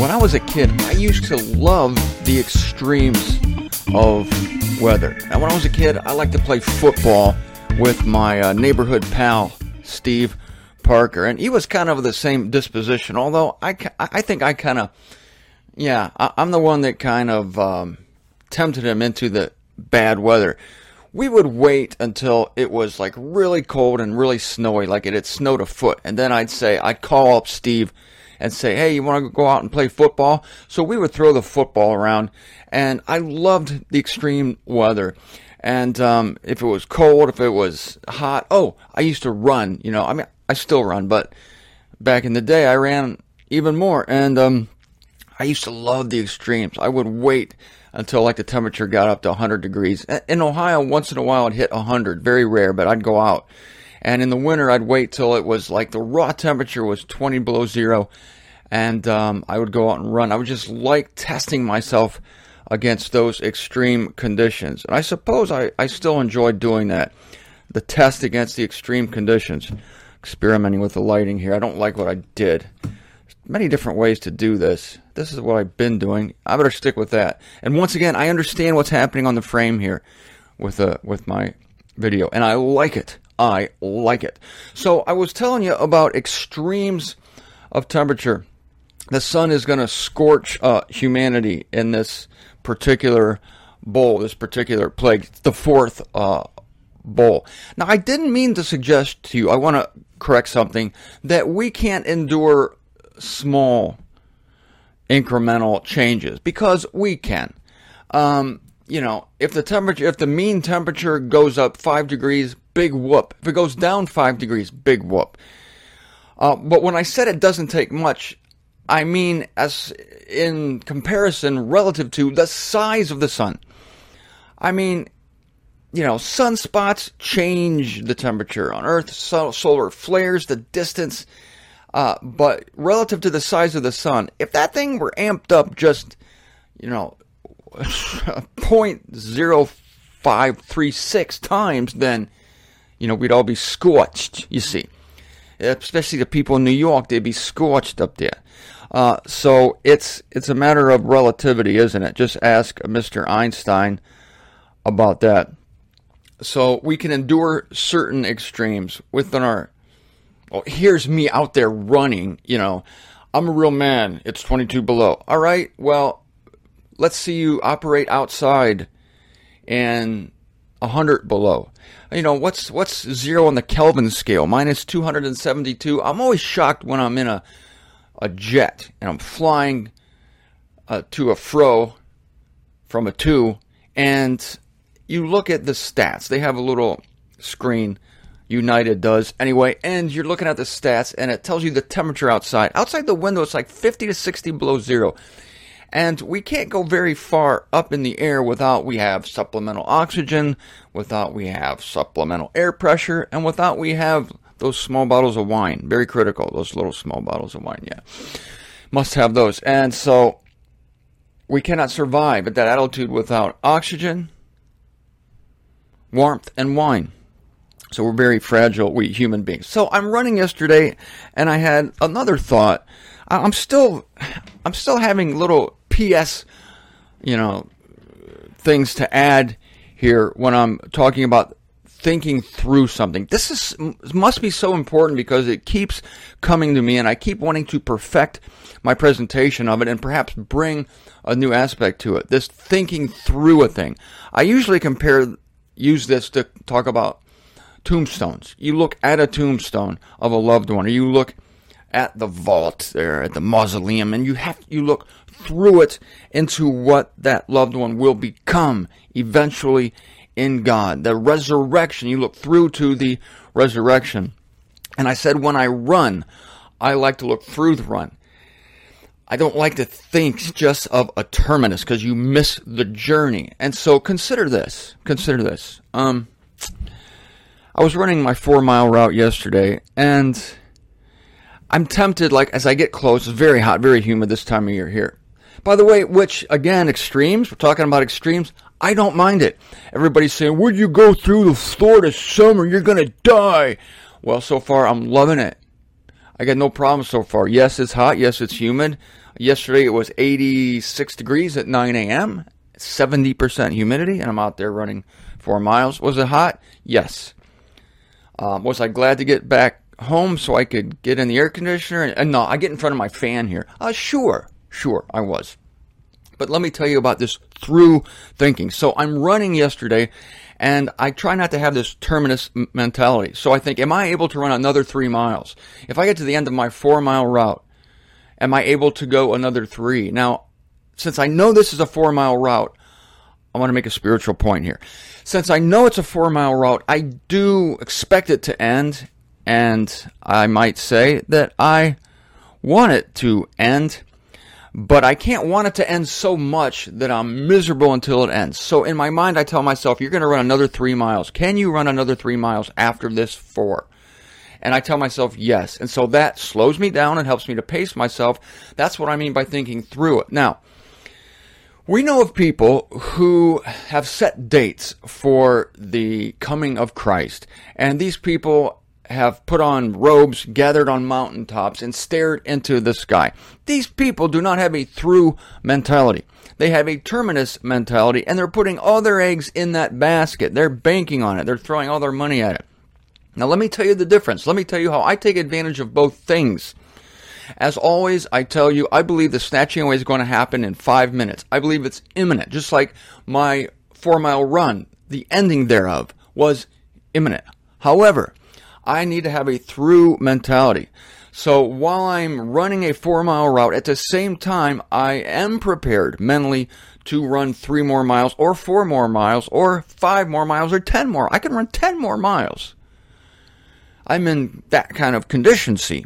When I was a kid, I used to love the extremes of weather. Now, when I was a kid, I liked to play football with my neighborhood pal, Steve Parker. And he was kind of the same disposition, although I think I kind of, I'm the one that kind of tempted him into the bad weather. We would wait until it was like really cold and really snowy, like it had snowed a foot. And then I'd call up Steve and say, hey, you want to go out and play football? So we would throw the football around, and I loved the extreme weather. And if it was cold, if it was hot, I used to run. I still run, but back in the day, I ran even more. And I used to love the extremes. I would wait until like the temperature got up to 100 degrees. In Ohio, once in a while, it'd hit 100. Very rare, but I'd go out. And in the winter, I'd wait till it was like the raw temperature was 20 below zero, and I would go out and run. I would just like testing myself against those extreme conditions. And I suppose I still enjoy doing that, the test against the extreme conditions. Experimenting with the lighting here. I don't like what I did. There's many different ways to do this. This is what I've been doing. I better stick with that. And once again, I understand what's happening on the frame here with my video, and I like it. I like it. So I was telling you about extremes of temperature. The sun is going to scorch humanity in this particular bowl, this particular plague, the fourth bowl. Now, I didn't mean to suggest to you, I want to correct something, that we can't endure small incremental changes, because we can. If the mean temperature goes up 5 degrees, big whoop. If it goes down 5 degrees, big whoop. But when I said it doesn't take much, I mean as in comparison relative to the size of the sun. I mean, sunspots change the temperature on Earth, solar flares, the distance, but relative to the size of the sun, if that thing were amped up just, 0.0536 times, then, we'd all be scorched, you see. Especially the people in New York, they'd be scorched up there. So it's a matter of relativity, isn't it? Just ask Mr. Einstein about that. So we can endure certain extremes within our... here's me out there running, I'm a real man. It's 22 below. All right, well, let's see you operate outside and 100 below. What's zero on the Kelvin scale? Minus 272. I'm always shocked when I'm in a jet and I'm flying to a fro from a to, and you look at the stats. They have a little screen, United does anyway, and you're looking at the stats, and it tells you the temperature outside. Outside the window, it's like 50 to 60 below zero. And we can't go very far up in the air without we have supplemental oxygen, without we have supplemental air pressure, and without we have those small bottles of wine. Very critical, those little small bottles of wine, yeah. Must have those. And so we cannot survive at that altitude without oxygen, warmth, and wine. So we're very fragile, we human beings. So I'm running yesterday, and I had another thought. I'm still having little PS, things to add here when I'm talking about thinking through something. This must be so important because it keeps coming to me, and I keep wanting to perfect my presentation of it and perhaps bring a new aspect to it. This thinking through a thing. I usually use this to talk about tombstones. You look at a tombstone of a loved one, or you look at the vault there, at the mausoleum, and you look through it into what that loved one will become eventually in God. The resurrection, you look through to the resurrection. And I said when I run, I like to look through the run. I don't like to think just of a terminus because you miss the journey. And so consider this. I was running my 4-mile route yesterday, and I'm tempted, like, as I get close, it's very hot, very humid this time of year here. By the way, which, again, extremes, we're talking about extremes, I don't mind it. Everybody's saying, would you go through the Florida summer? You're going to die. Well, so far, I'm loving it. I got no problem so far. Yes, it's hot. Yes, it's humid. Yesterday it was 86 degrees at 9 a.m., 70% humidity, and I'm out there running 4 miles. Was it hot? Yes. Was I glad to get back home so I could get in the air conditioner? And no, I get in front of my fan here. Sure, I was. But let me tell you about this through thinking. So I'm running yesterday, and I try not to have this terminus mentality. So I think, am I able to run another 3 miles? If I get to the end of my 4-mile route, am I able to go another 3? Now, since I know this is a 4-mile route, I want to make a spiritual point here. Since I know it's a 4-mile route, I do expect it to end, and I might say that I want it to end, but I can't want it to end so much that I'm miserable until it ends. So in my mind, I tell myself, you're going to run another 3 miles. Can you run another 3 miles after this 4? And I tell myself yes. And so that slows me down and helps me to pace myself. That's what I mean by thinking through it. Now, we know of people who have set dates for the coming of Christ. And these people have put on robes, gathered on mountaintops, and stared into the sky. These people do not have a through mentality. They have a terminus mentality, and they're putting all their eggs in that basket. They're banking on it. They're throwing all their money at it. Now, let me tell you the difference. Let me tell you how I take advantage of both things. As always, I tell you, I believe the snatching away is going to happen in 5 minutes. I believe it's imminent. Just like my 4-mile run, the ending thereof was imminent. However, I need to have a through mentality. So while I'm running a 4-mile route, at the same time, I am prepared mentally to run 3 more miles or 4 more miles or 5 more miles or 10 more. I can run 10 more miles. I'm in that kind of conditioncy.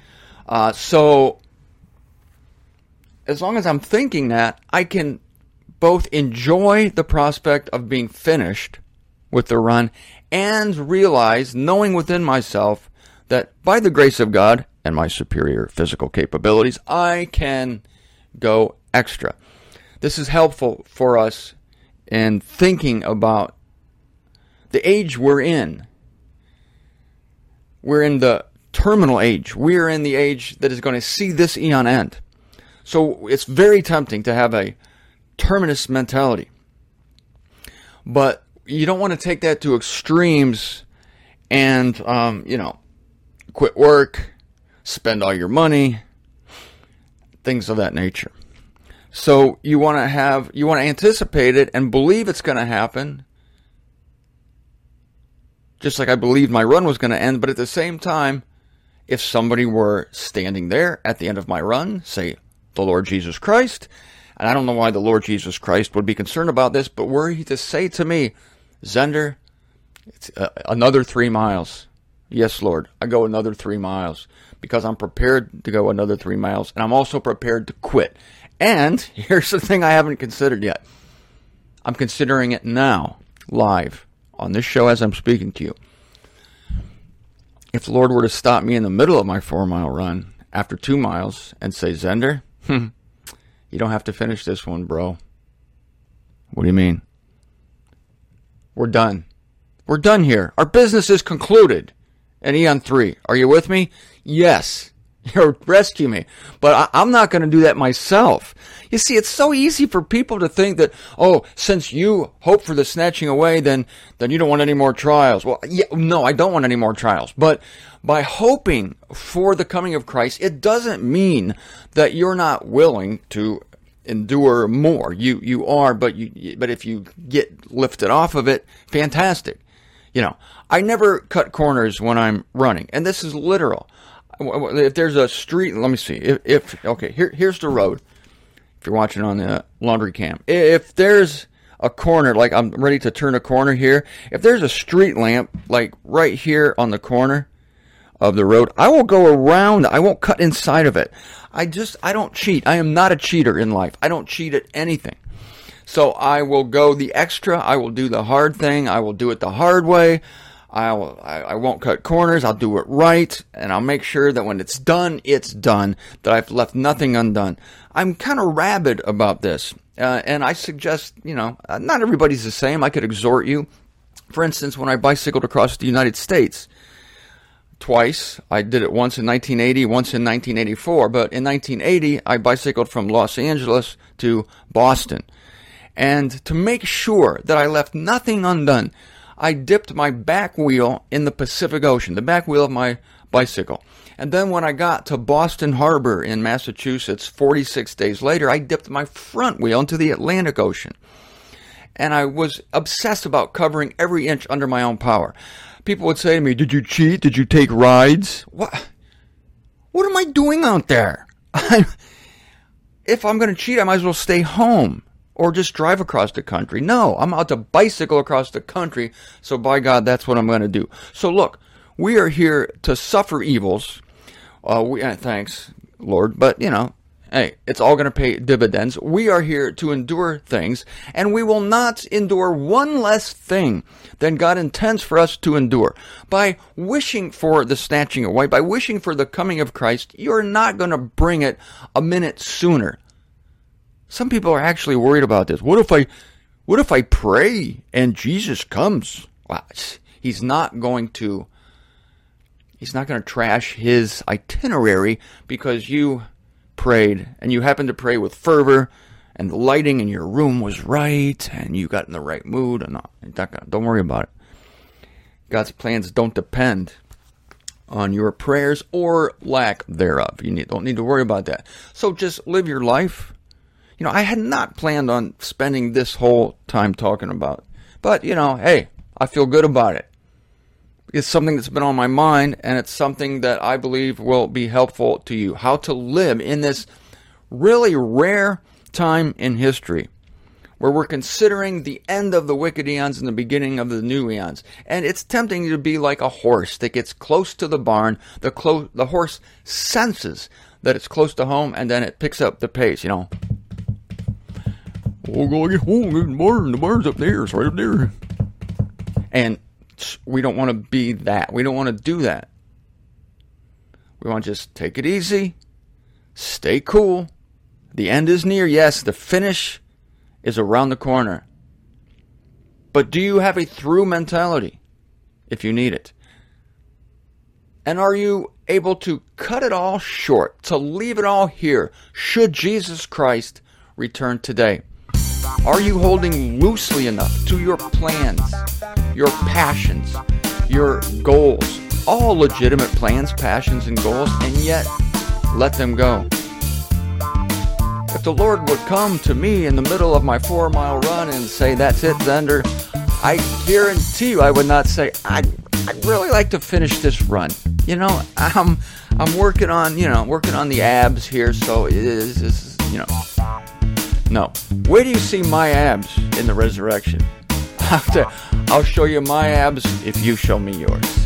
So as long as I'm thinking that, I can both enjoy the prospect of being finished with the run and realize, knowing within myself, that by the grace of God and my superior physical capabilities, I can go extra. This is helpful for us in thinking about the age we're in. We're in the terminal age. We're in the age that is going to see this eon end. So it's very tempting to have a terminus mentality. But you don't want to take that to extremes and, quit work, spend all your money, things of that nature. So you want to anticipate it and believe it's going to happen. Just like I believed my run was going to end, but at the same time, if somebody were standing there at the end of my run, say the Lord Jesus Christ, and I don't know why the Lord Jesus Christ would be concerned about this, but were he to say to me, Zender, it's another 3 miles. Yes, Lord, I go another 3 miles because I'm prepared to go another 3 miles, and I'm also prepared to quit. And here's the thing I haven't considered yet. I'm considering it now, live, on this show as I'm speaking to you. If the Lord were to stop me in the middle of my 4-mile run after 2 miles and say, Zender, you don't have to finish this one, bro. What do you mean? We're done. We're done here. Our business is concluded. And Eon 3, are you with me? Yes. You'll rescue me. But I'm not going to do that myself. You see, it's so easy for people to think that, since you hope for the snatching away, then you don't want any more trials. Well, yeah, no, I don't want any more trials. But by hoping for the coming of Christ, it doesn't mean that you're not willing to endure more. You are, but if you get lifted off of it, fantastic. I never cut corners when I'm running, and this is literal. If there's a street, let me see. Here's the road. If you're watching on the laundry cam, if there's a corner, like I'm ready to turn a corner here, if there's a street lamp, like right here on the corner of the road, I will go around. I won't cut inside of it. I don't cheat. I am not a cheater in life. I don't cheat at anything. So I will go the extra. I will do the hard thing. I will do it the hard way. I won't cut corners. I'll do it right, and I'll make sure that when it's done, that I've left nothing undone. I'm kind of rabid about this, and I suggest, not everybody's the same. I could exhort you. For instance, when I bicycled across the United States, twice. I did it once in 1980, once in 1984. But in 1980, I bicycled from Los Angeles to Boston. And to make sure that I left nothing undone, I dipped my back wheel in the Pacific Ocean, the back wheel of my bicycle. And then when I got to Boston Harbor in Massachusetts 46 days later, I dipped my front wheel into the Atlantic Ocean. And I was obsessed about covering every inch under my own power. People would say to me, "Did you cheat? Did you take rides?" What am I doing out there? If I'm going to cheat, I might as well stay home or just drive across the country. No, I'm out to bicycle across the country, so by God, that's what I'm going to do. So look, we are here to suffer evils. Thanks, Lord, but hey, it's all going to pay dividends. We are here to endure things, and we will not endure one less thing than God intends for us to endure. By wishing for the snatching away, by wishing for the coming of Christ, you're not going to bring it a minute sooner. Some people are actually worried about this. What if I pray and Jesus comes? Well, he's not going to trash his itinerary because you prayed, and you happened to pray with fervor, and the lighting in your room was right, and you got in the right mood. And don't worry about it. God's plans don't depend on your prayers or lack thereof. You don't need to worry about that. So just live your life. I had not planned on spending this whole time talking about it. But, hey, I feel good about it. It's something that's been on my mind, and it's something that I believe will be helpful to you. How to live in this really rare time in history where we're considering the end of the wicked eons and the beginning of the new eons. And it's tempting to be like a horse that gets close to the barn. The horse senses that it's close to home, and then it picks up the pace, Oh, go get home. The barn's up there. It's right up there. And we don't want to be that. We don't want to do that. We want to just take it easy, stay cool. The end is near. Yes, the finish is around the corner. But do you have a through mentality if you need it? And are you able to cut it all short, to leave it all here, should Jesus Christ return today? Are you holding loosely enough to your plans, your passions, your goals, all legitimate plans, passions, and goals, and yet let them go? If the Lord would come to me in the middle of my 4-mile run and say, "That's it, Zender," I guarantee you I would not say, I'd really like to finish this run. I'm working on the abs here, so it is, No. Where do you see my abs in the resurrection? I'll show you my abs if you show me yours.